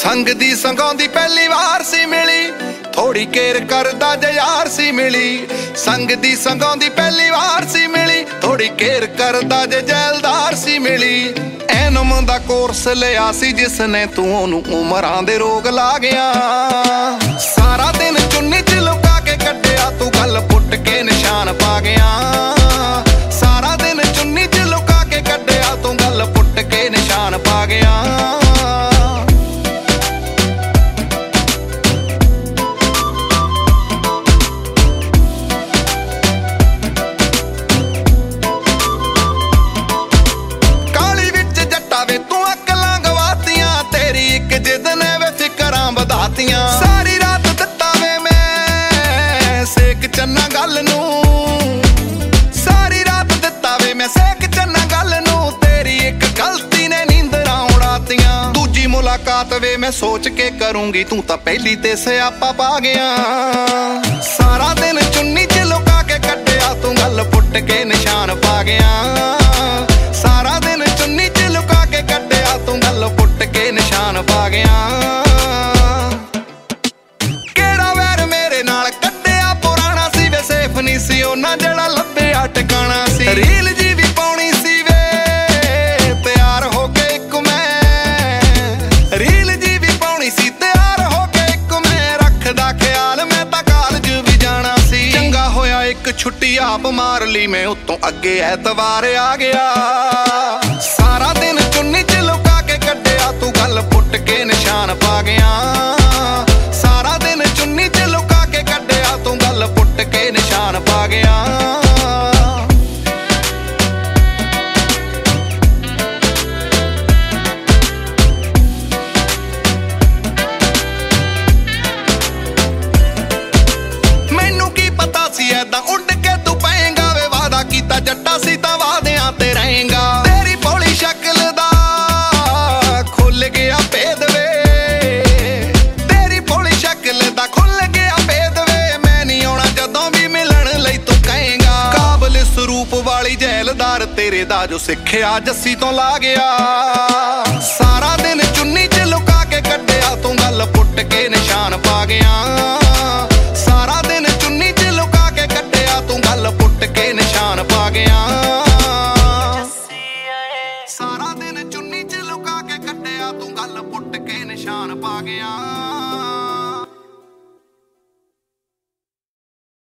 संग दी संगाउंदी पहली वार सी मिली, थोड़ी केर करदा जे यार सी मिली। संग दी संगाउंदी पहली वार सी मिली, थोड़ी केर करदा जे जैलदार सी मिली। एनम दा कोर्स लिया सी जिसने तू ओनू उमरां दे रोग ला गया। सारा दिन चुन्नी च लुका के कड्डिया तू गल पुट के निशान पा गया। सारा दिन चुन्नी च लुका के कड्डिया तू गल पुट के निशान पा गया। सारी रात दिता वे मैं सेक चन्ना गल नू, सारी रात दिता वे मैं सेक चन्ना गल नू। तेरी एक गलती ने नींदरां उड़ातियां। दूजी मुलाकात वे मैं सोच के करूंगी, तू तां पहली ते स्यापा पा गया। सारा दिन चुन्नी च लुका के कड्डिया तू गल पुट के निशान पा गया। सारा दिन चुन्नी च लुका के कड्डिया तू गल पुट के निशान पा गया। सी ओना जड़ा लभ्या ठिकाना सी। रील जी भी पाउणी सी वे तैयार हो के एक मैं। रील जी भी पाउणी सी तैयार हो के एक मैं। रखदा ख्याल मैं तां कालज भी जाना सी। चंगा होया एक छुट्टी आप मार ली मैं, उत्तों अगे ऐतवार आ गया। सारा दिन चुन्नी च लुका के कड्डिया तू गल पुट के निशान पा गया। सारा दिन चुन्नी च लुका के कड्डिया तू गल पुट के निशान पा गया। मैनू की पता सी ऐदां उड़ के तू पएगा वे, वादा कीता जट्टा सी तां वादियां ते रहेगा। तेरी भोली शक्ल दा खुल गया भेद वे, तेरी भोली शक्ल दा खुल गया भेद वे। मैं नहीं आउणा जदों भी मिलण लई तू कहेगा। काबल स्वरूप वाली जैलदार तेरे दा जो सिੱਖਿਆ जस्सी तो ला गया। सारा दिन चुन्नी च लुका के कड्डिया तू गल पुट के निशान पा गया।